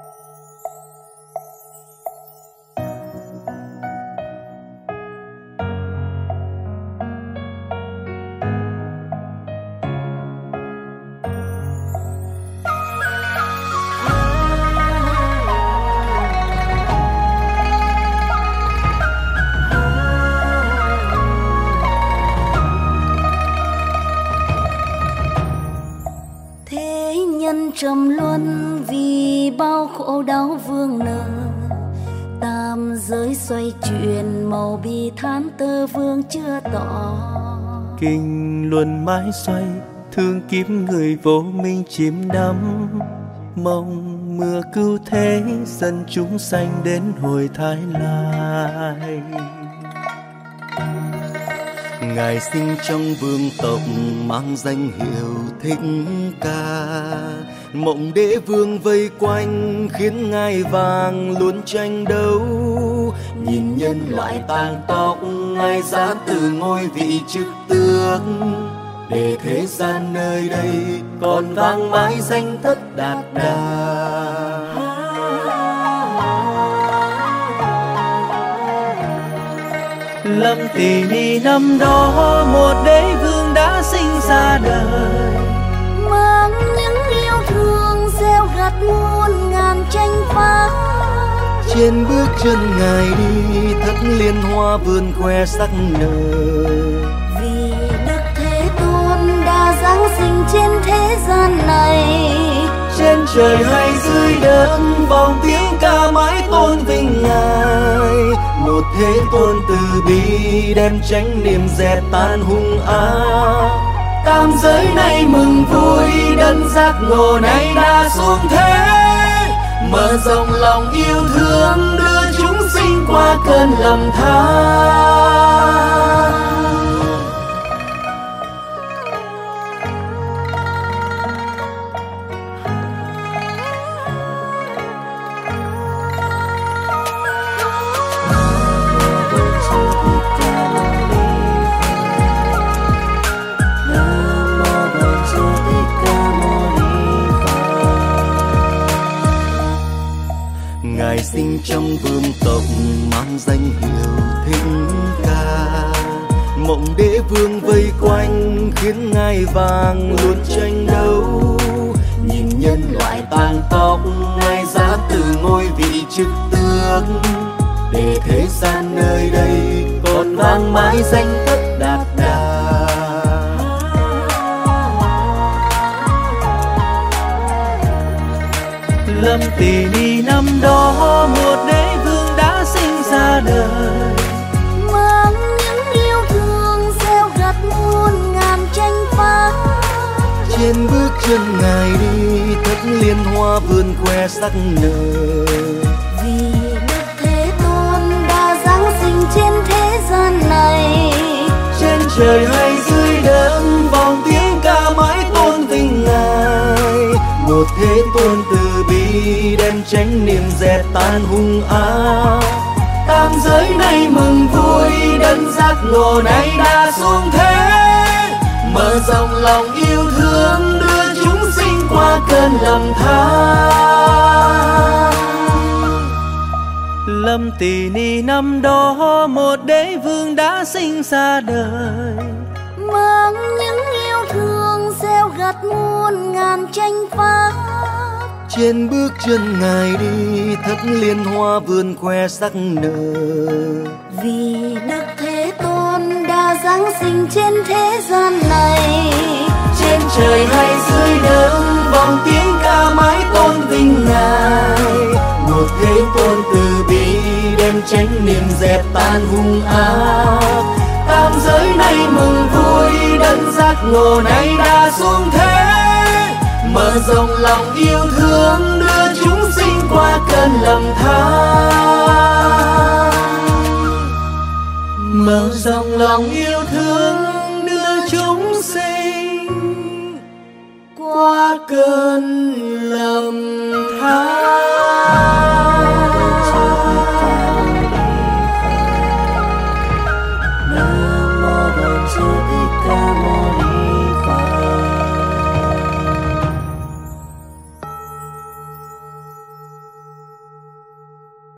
Trầm luân vì bao khổ đau vương nợ, tam giới xoay chuyển màu bi thán tơ vương chưa tỏ. Kinh luân mãi xoay thương kiếp người vô minh chiếm đắm, mong mưa cứu thế dân chúng sanh đến hồi thái lai. Ngài sinh trong vương tộc mang danh hiệu Thích Ca, mộng đế vương vây quanh khiến ngai vàng luôn tranh đấu. Nhìn nhân loại tang tóc ngài giáng từ ngôi vị chức tước, để thế gian nơi đây còn vang mãi danh Tất Đạt Đà. Lâm Tỳ Ni năm đó một đế vương đã sinh ra đời, mang những yêu thương gieo gặt muôn ngàn tranh phá. Trên bước chân ngài đi thất liên hoa vườn khoe sắc nở, vì Đức Thế Tôn đã giáng sinh trên thế gian này. Trên trời hay dưới đất vọng tiếng ca mãi tôn vinh ngài, một Thế Tôn từ bi đem chánh niệm dẹp tan hung ác. Tam giới này mừng vui đấng giác ngộ này đã xuống thế, mở rộng lòng yêu thương đưa chúng sinh qua cơn lầm than. Ngài sinh trong vương tộc mang danh hiệu Thích Ca, mộng đế vương vây quanh khiến ngai vàng luôn tranh đấu. Nhìn nhân loại tang tóc ngài giá từ ngôi vị chức tước, để thế gian nơi đây còn vang mãi danh Tất Đạt Đà. Lâm Tỳ Ni năm đó một đế vương đã sinh ra đời, mang những yêu thương gieo gặt muôn ngàn tranh phá. Trên bước chân ngài đi thất liên hoa vườn khoe sắc nở, vì Đức Thế Tôn đã giáng sinh trên thế gian này. Trên trời hay dưới đất vọng tiếng ca mãi tôn vinh ngài, một Thế Tôn từ bi đem chánh niệm dẹp tan hung ác. Tam giới này mừng vui đấng giác ngộ này đã xuống thế, mở rộng lòng yêu thương đưa chúng sinh qua cơn lầm than. Lâm Tỳ Ni năm đó một đế vương đã sinh ra đời, mang những yêu thương gieo gặt muôn ngàn tranh phá. Trên bước chân ngài đi thất liên hoa vườn khoe sắc nở, vì Đức Thế Tôn đã giáng sinh trên thế gian này. Trên trời hay dưới đất vọng tiếng ca mãi tôn vinh ngài, một Thế Tôn từ bi đem chánh niệm dẹp tan hung ác. Tam giới này mừng vui đấng giác ngộ này đã xuống thế, mở rộng lòng yêu thương đưa chúng sinh qua cơn lầm than. Mở rộng lòng yêu thương đưa chúng sinh qua cơn lầm than.